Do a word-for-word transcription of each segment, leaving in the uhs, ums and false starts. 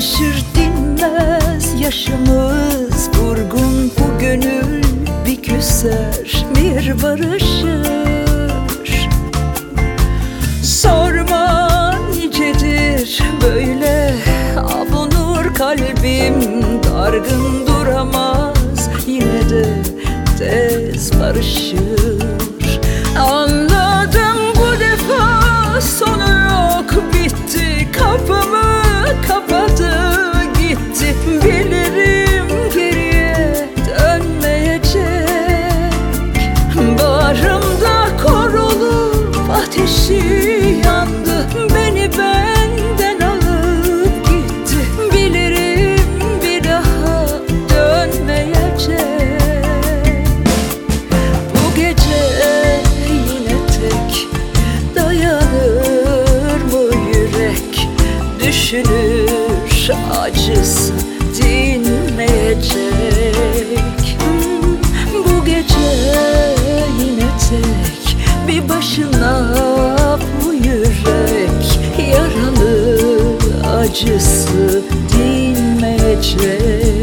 alışır dinmez yaşımız vurgun, bu gönül bir küser bir barışır. Sorma nicedir böyle avunur kalbim, dargın duramaz yine de tez barışır. Anladım bu defa sonu yok, bitti, kapımı kapadı gitti. Bilirim geriye dönmeyecek, bağrımda korulup ateşi yandı, beni benden alıp gitti. Bilirim bir daha dönmeyecek. Bu gece yine tek dayanır mı yürek, düşünür acısı dinmeyecek. Bu gece yine tek bir başına bu yürek, yaralı acısı dinmeyecek.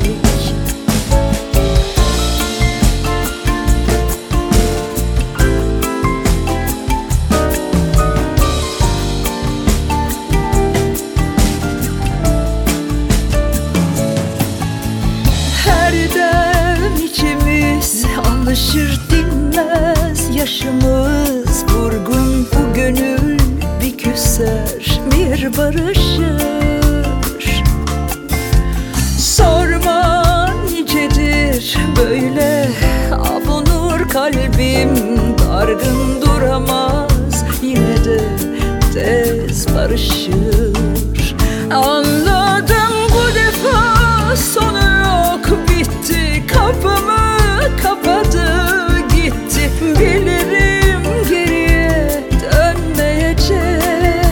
Alışır dinmez yaşımız vurgun, bu gönül bir küser bir barışır. Sorma nicedir böyle avunur kalbim, dargın duramaz yine de tez barışır. Anladım bu defa sonu yok, bitti, kapımı kapadı gitti. Bilirim geriye dönmeyecek,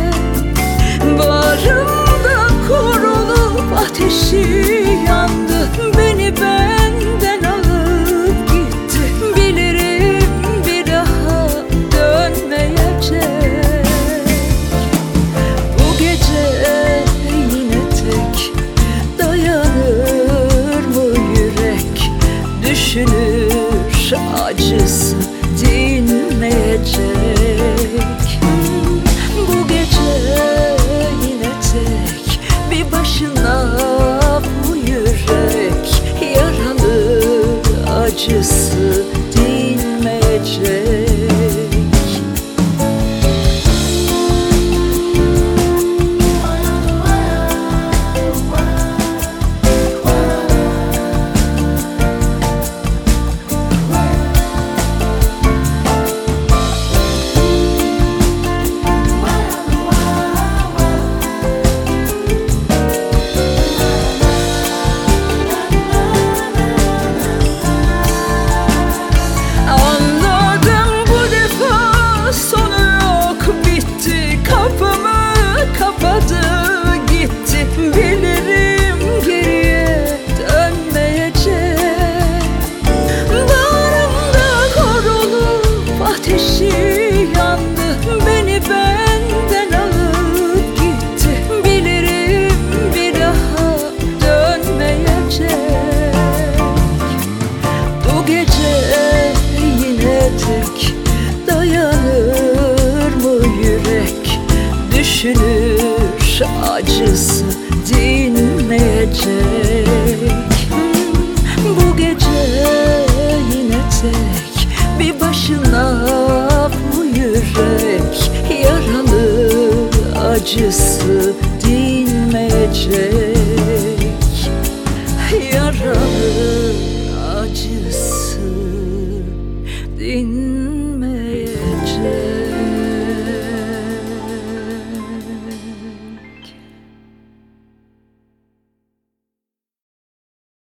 bağrımda korulup ateşi yandı, beni benden alıp gitti. Bilirim bir daha dönmeyecek. Bu gece yine tek dayanır mı yürek, düşünür acısı dinmeyecek. Bu gece yine tek bir başına bu yürek, yaralı acısı dinmeyecek. Dayanır mı yürek, düşünür acısı dinmeyecek. Bu gece yine tek bir başına bu yürek, yaralı acısı